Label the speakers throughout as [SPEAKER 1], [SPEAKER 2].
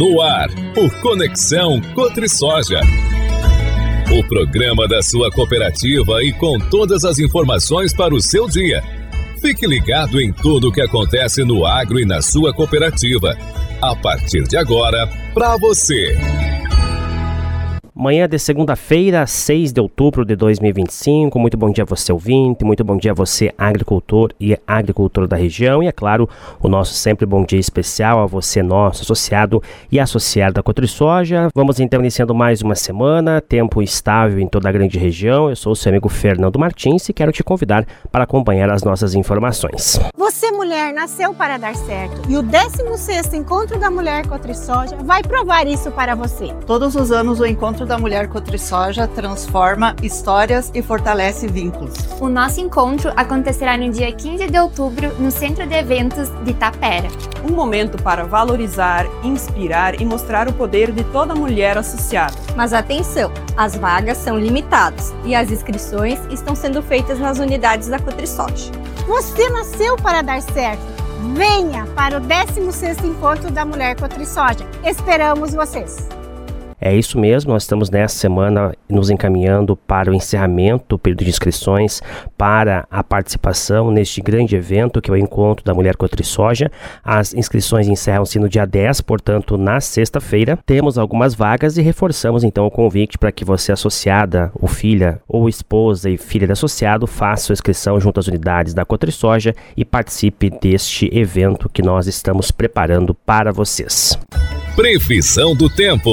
[SPEAKER 1] No ar, o Conexão Cotrisoja. O programa da sua cooperativa e com todas as informações para o seu dia. Fique ligado em tudo o que acontece no agro e na sua cooperativa. A partir de agora, para você.
[SPEAKER 2] Manhã de segunda-feira, 6 de outubro de 2025. Muito bom dia a você, ouvinte. Muito bom dia a você, agricultor e agricultora da região. E, é claro, o nosso sempre bom dia especial a você, nosso associado e associado da Cotrisoja. Vamos então iniciando mais uma semana. Tempo estável em toda a grande região. Eu sou o seu amigo Fernando Martins e quero te convidar para acompanhar as nossas informações.
[SPEAKER 3] Você, mulher, nasceu para dar certo. E o 16º Encontro da Mulher Cotrisoja vai provar isso para você.
[SPEAKER 4] Todos os anos o Encontro da Mulher Cotrisoja transforma histórias e fortalece vínculos.
[SPEAKER 5] O nosso encontro acontecerá no dia 15 de outubro no Centro de Eventos de Tapera.
[SPEAKER 6] Um momento para valorizar, inspirar e mostrar o poder de toda mulher associada.
[SPEAKER 7] Mas atenção, as vagas são limitadas e as inscrições estão sendo feitas nas unidades da Cotrisoja.
[SPEAKER 3] Você nasceu para dar certo. Venha para o 16º Encontro da Mulher Cotrisoja. Esperamos vocês!
[SPEAKER 2] É isso mesmo, nós estamos nessa semana nos encaminhando para o encerramento do período de inscrições para a participação neste grande evento que é o Encontro da Mulher Cotrisoja. As inscrições encerram-se no dia 10, portanto na sexta-feira. Temos algumas vagas e reforçamos então o convite para que você, associada, ou filha, ou esposa e filha de associado, faça sua inscrição junto às unidades da Cotrisoja e participe deste evento que nós estamos preparando para vocês.
[SPEAKER 1] Previsão do tempo.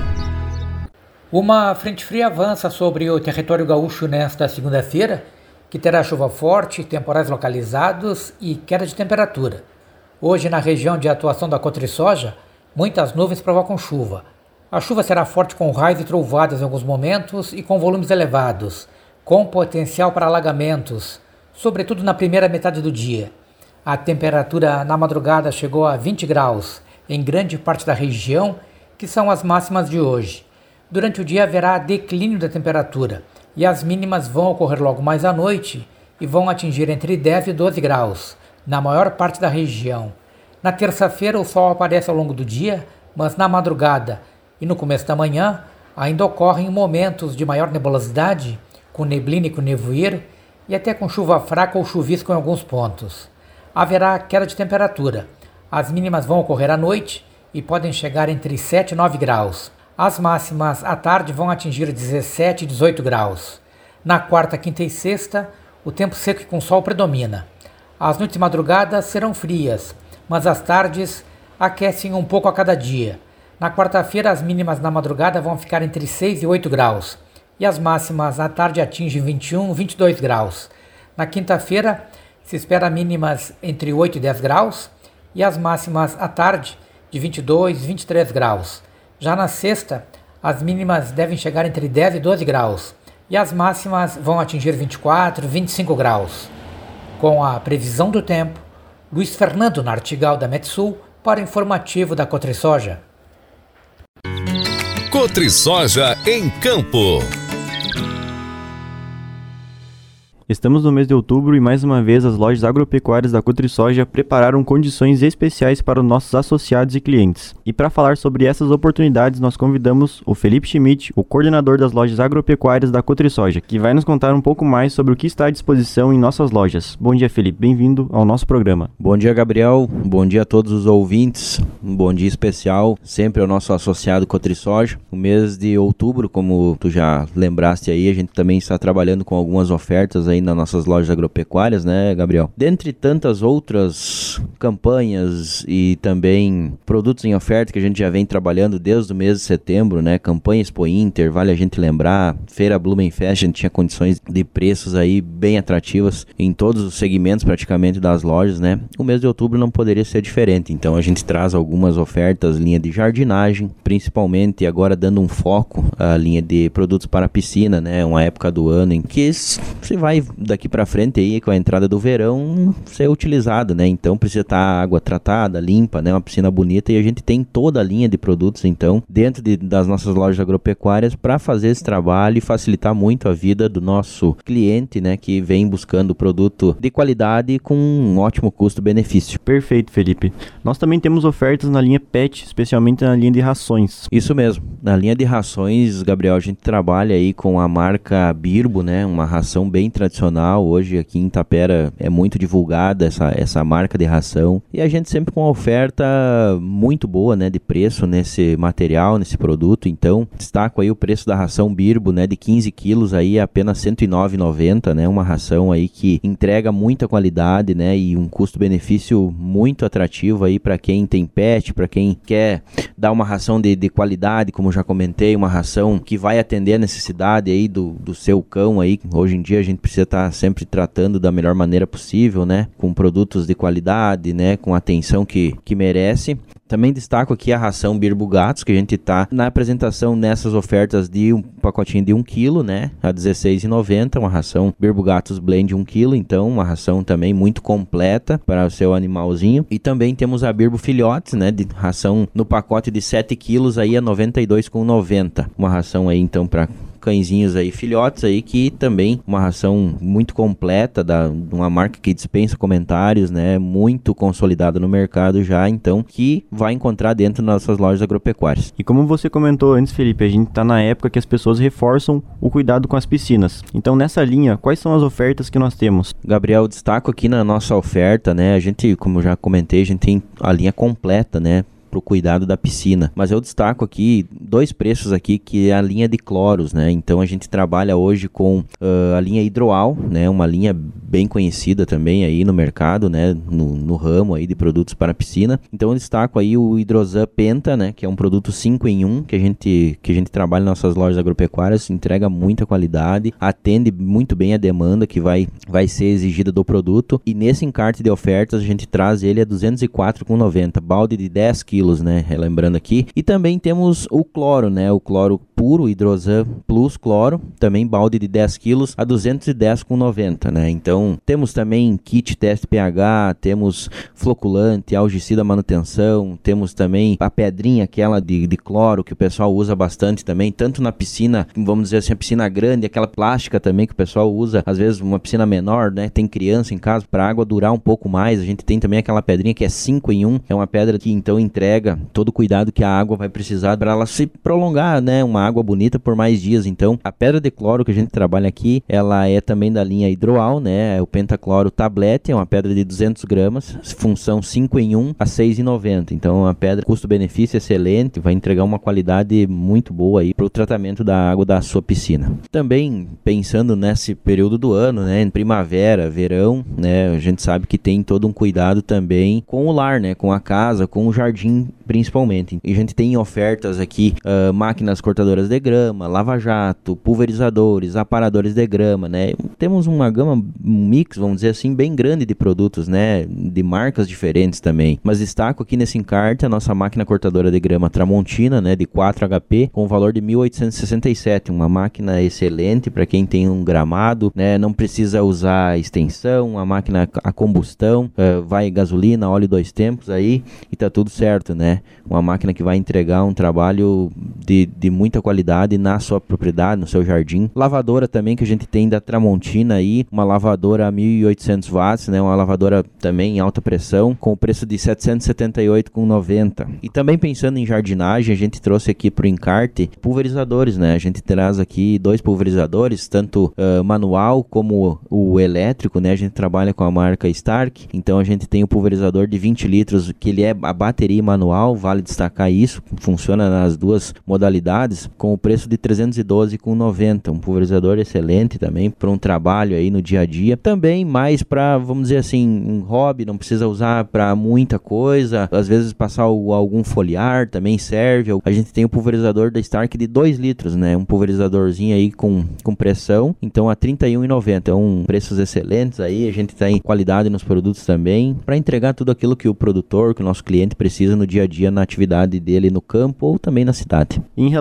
[SPEAKER 8] Uma frente fria avança sobre o território gaúcho nesta segunda-feira, que terá chuva forte, temporais localizados e queda de temperatura. Hoje, na região de atuação da Cotrisoja, muitas nuvens provocam chuva. A chuva será forte com raios e trovoadas em alguns momentos e com volumes elevados, com potencial para alagamentos, sobretudo na primeira metade do dia. A temperatura na madrugada chegou a 20 graus em grande parte da região, que são as máximas de hoje. Durante o dia haverá declínio da temperatura e as mínimas vão ocorrer logo mais à noite e vão atingir entre 10 e 12 graus, na maior parte da região. Na terça-feira o sol aparece ao longo do dia, mas na madrugada e no começo da manhã ainda ocorrem momentos de maior nebulosidade, com neblina e com nevoeiro e até com chuva fraca ou chuvisco em alguns pontos. Haverá queda de temperatura. As mínimas vão ocorrer à noite e podem chegar entre 7 e 9 graus. As máximas à tarde vão atingir 17 e 18 graus. Na quarta, quinta e sexta, o tempo seco e com sol predomina. As noites e madrugadas serão frias, mas as tardes aquecem um pouco a cada dia. Na quarta-feira, as mínimas na madrugada vão ficar entre 6 e 8 graus, e as máximas à tarde atingem 21 e 22 graus. Na quinta-feira, se espera mínimas entre 8 e 10 graus, e as máximas à tarde de 22 e 23 graus. Já na sexta, as mínimas devem chegar entre 10 e 12 graus e as máximas vão atingir 24 e 25 graus. Com a previsão do tempo, Luiz Fernando Nartigal da Metsul para o informativo da Cotrisoja.
[SPEAKER 1] Cotrisoja em Campo.
[SPEAKER 9] Estamos no mês de outubro e mais uma vez as lojas agropecuárias da Cotrisoja prepararam condições especiais para os nossos associados e clientes. E para falar sobre essas oportunidades, nós convidamos o Felipe Schmidt, o coordenador das lojas agropecuárias da Cotrisoja, que vai nos contar um pouco mais sobre o que está à disposição em nossas lojas. Bom dia, Felipe. Bem-vindo ao nosso programa.
[SPEAKER 10] Bom dia, Gabriel. Bom dia a todos os ouvintes. Um bom dia especial sempre ao nosso associado Cotrisoja. O mês de outubro, como tu já lembraste aí, a gente também está trabalhando com algumas ofertas aí nas nossas lojas agropecuárias, né, Gabriel? Dentre tantas outras campanhas e também produtos em oferta que a gente já vem trabalhando desde o mês de setembro, né? Campanha Expo Inter, vale a gente lembrar, Feira Blumenfest, a gente tinha condições de preços aí bem atrativas em todos os segmentos praticamente das lojas, né? O mês de outubro não poderia ser diferente, então a gente traz algumas ofertas, linha de jardinagem, principalmente agora dando um foco à linha de produtos para piscina, né? Uma época do ano em que se vai daqui para frente aí, com a entrada do verão, ser utilizado, né? Então precisa estar água tratada, limpa, né? Uma piscina bonita, e a gente tem toda a linha de produtos, então, dentro das nossas lojas agropecuárias para fazer esse trabalho e facilitar muito a vida do nosso cliente, né? Que vem buscando produto de qualidade com um ótimo custo-benefício.
[SPEAKER 9] Perfeito, Felipe. Nós também temos ofertas na linha PET, especialmente na linha de rações.
[SPEAKER 10] Isso mesmo. Na linha de rações, Gabriel, a gente trabalha aí com a marca Birbo, né? Uma ração bem tradicional. Hoje aqui em Tapera é muito divulgada essa marca de ração. E a gente sempre com uma oferta muito boa, né? De preço nesse material, nesse produto. Então, destaco aí o preço da ração Birbo, né? De 15 quilos aí, apenas R$ 109,90, né? Uma ração aí que entrega muita qualidade, né? E um custo-benefício muito atrativo aí para quem tem pet, para quem quer dar uma ração de qualidade, como já comentei, uma ração que vai atender a necessidade aí do seu cão aí. Hoje em dia a gente precisa estar sempre tratando da melhor maneira possível, né? Com produtos de qualidade, né? Com a atenção que merece. Também destaco aqui a ração Birbo Gatos, que a gente está na apresentação nessas ofertas de um pacotinho de 1 kg, né? A R$ 16,90, uma ração Birbo Gatos Blend 1 kg, então uma ração também muito completa para o seu animalzinho. E também temos a Birbo Filhotes, né? De ração no pacote de 7 kg aí a R$ 92,90. Uma ração aí então para cãezinhos aí, filhotes aí, que também uma ração muito completa de uma marca que dispensa comentários, né, muito consolidada no mercado já, então, que vai encontrar dentro das nossas lojas agropecuárias.
[SPEAKER 9] E como você comentou antes, Felipe, a gente está na época que as pessoas reforçam o cuidado com as piscinas. Então, nessa linha, quais são as ofertas que nós temos?
[SPEAKER 10] Gabriel, destaco aqui na nossa oferta, né, a gente, como eu já comentei, a gente tem a linha completa, né, para o cuidado da piscina, mas eu destaco aqui 2 preços aqui, que é a linha de cloros, né? Então a gente trabalha hoje com a linha Hidroal, né? Uma linha bem conhecida também aí no mercado, né? No ramo aí de produtos para piscina. Então eu destaco aí o Hidrosan Penta, né? Que é um produto 5 em 1 que a gente trabalha nas nossas lojas agropecuárias, entrega muita qualidade, atende muito bem a demanda que vai ser exigida do produto, e nesse encarte de ofertas a gente traz ele a R$ 204,90, balde de 10 kg, né, relembrando aqui. E também temos o cloro, né, o cloro puro, Hidrosan Plus Cloro, também balde de 10 quilos a R$ 210,90, né. Então temos também kit teste pH, temos floculante, algicida manutenção, temos também a pedrinha aquela de cloro que o pessoal usa bastante também, tanto na piscina, vamos dizer assim, a piscina grande, aquela plástica também que o pessoal usa, às vezes uma piscina menor, né, tem criança em casa, para a água durar um pouco mais, a gente tem também aquela pedrinha que é 5 em 1, é uma pedra que então entrega todo o cuidado que a água vai precisar para ela se prolongar, né? Uma água bonita por mais dias. Então, a pedra de cloro que a gente trabalha aqui, ela é também da linha Hidroal, né? É o Pentacloro Tablet, é uma pedra de 200 gramas, função 5 em 1 a R$ 6,90. Então, é uma pedra custo-benefício excelente, vai entregar uma qualidade muito boa aí para o tratamento da água da sua piscina. Também, pensando nesse período do ano, né? Em primavera, verão, né? A gente sabe que tem todo um cuidado também com o lar, né? Com a casa, com o jardim principalmente. E a gente tem ofertas aqui, máquinas cortadoras de grama, lava-jato, pulverizadores, aparadores de grama, né? Temos uma gama, um mix, vamos dizer assim, bem grande de produtos, né? De marcas diferentes também. Mas destaco aqui nesse encarte a nossa máquina cortadora de grama Tramontina, né? De 4 HP, com valor de R$ 1.867. Uma máquina excelente para quem tem um gramado, né? Não precisa usar extensão, a máquina a combustão, vai gasolina, óleo 2 tempos aí e tá tudo certo, né? Uma máquina que vai entregar um trabalho de muita qualidade na sua propriedade, no seu jardim. Lavadora também que a gente tem da Tramontina aí, uma lavadora a 1.800 watts, né? Uma lavadora também em alta pressão, com o preço de R$ 778,90. E também pensando em jardinagem, a gente trouxe aqui pro encarte pulverizadores, né? A gente traz aqui 2 pulverizadores, tanto manual como o elétrico, né? A gente trabalha com a marca Stark, então a gente tem o pulverizador de 20 litros, que ele é a bateria manual, vale destacar isso, funciona nas duas modalidades, com o preço de R$ 312,90, um pulverizador excelente também para um trabalho aí no dia a dia, também mais para, vamos dizer assim, um hobby, não precisa usar para muita coisa, às vezes passar algum foliar também serve. A gente tem o pulverizador da Stark de 2 litros, né, um pulverizadorzinho aí com pressão, então a R$ 31,90, preços excelentes aí, a gente tem qualidade nos produtos também, para entregar tudo aquilo que o produtor, que o nosso cliente precisa no dia a dia, na atividade dele no campo ou também na cidade.
[SPEAKER 9] Em relação às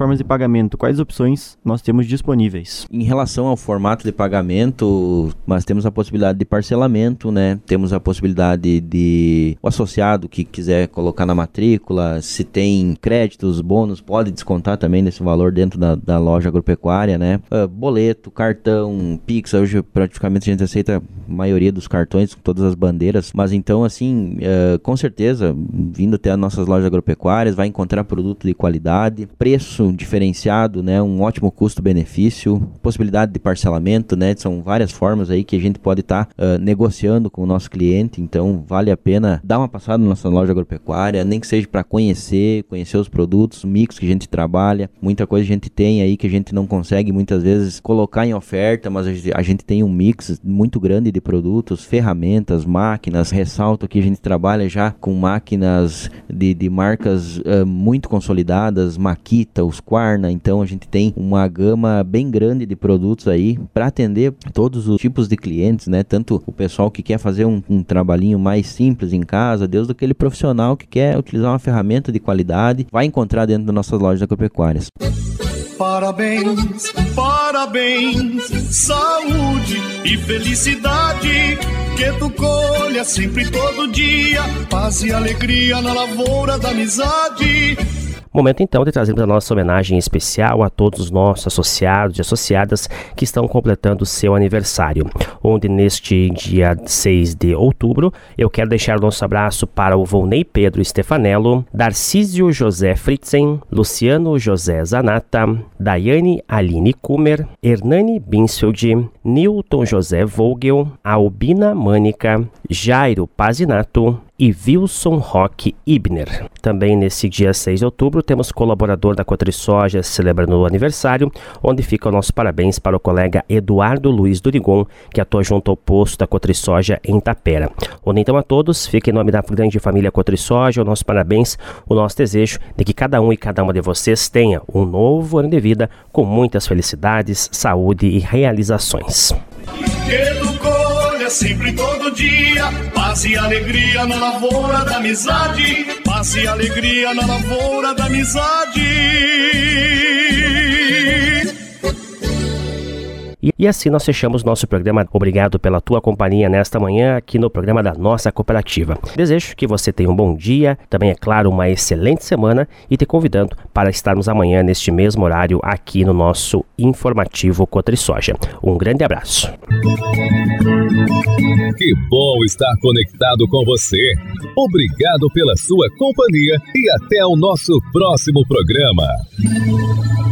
[SPEAKER 9] formas de pagamento, quais opções nós temos disponíveis?
[SPEAKER 10] Em relação ao formato de pagamento, nós temos a possibilidade de parcelamento, né? Temos a possibilidade de o associado que quiser colocar na matrícula, se tem créditos, bônus, pode descontar também nesse valor dentro da loja agropecuária, né? Boleto, cartão, Pix, hoje praticamente a gente aceita a maioria dos cartões, com todas as bandeiras, mas então assim, com certeza, vindo até as nossas lojas agropecuárias, vai encontrar produto de qualidade, preço diferenciado, né? Um ótimo custo-benefício, possibilidade de parcelamento, né? São várias formas aí que a gente pode estar negociando com o nosso cliente, então vale a pena dar uma passada na nossa loja agropecuária, nem que seja para conhecer os produtos, o mix que a gente trabalha, muita coisa a gente tem aí que a gente não consegue muitas vezes colocar em oferta, mas a gente tem um mix muito grande de produtos, ferramentas, máquinas, ressalto que a gente trabalha já com máquinas de marcas muito consolidadas, Makita, Husqvarna, então a gente tem uma gama bem grande de produtos aí para atender todos os tipos de clientes, né? Tanto o pessoal que quer fazer um trabalhinho mais simples em casa, desde aquele profissional que quer utilizar uma ferramenta de qualidade, vai encontrar dentro das nossas lojas agropecuárias.
[SPEAKER 11] Parabéns, parabéns, saúde e felicidade, que tu colha sempre todo dia, paz e alegria na lavoura da amizade.
[SPEAKER 2] Momento então de trazermos a nossa homenagem especial a todos os nossos associados e associadas que estão completando seu aniversário, onde neste dia 6 de outubro eu quero deixar o nosso abraço para o Volney Pedro Stefanello, Darcísio José Fritzen, Luciano José Zanata, Daiane Aline Kummer, Hernani Binsfeld, Newton José Vogel, Albina Mânica, Jairo Pazinato e Wilson Roque Ibner. Também nesse dia 6 de outubro temos colaborador da Cotrisoja celebrando o aniversário, onde fica o nosso parabéns para o colega Eduardo Luiz Durigon, que atua junto ao posto da Cotrisoja em Tapera. Onde então a todos, fica em nome da grande família Cotrisoja, o nosso parabéns, o nosso desejo de que cada um e cada uma de vocês tenha um novo ano de vida com muitas felicidades, saúde e realizações.
[SPEAKER 11] Sempre todo dia, paz e alegria na lavoura da amizade, paz e alegria na lavoura da amizade.
[SPEAKER 2] E assim nós fechamos nosso programa. Obrigado pela tua companhia nesta manhã aqui no programa da nossa cooperativa. Desejo que você tenha um bom dia, também é claro uma excelente semana e te convidando para estarmos amanhã neste mesmo horário aqui no nosso informativo Cotrisoja. Um grande abraço.
[SPEAKER 1] Que bom estar conectado com você. Obrigado pela sua companhia e até o nosso próximo programa.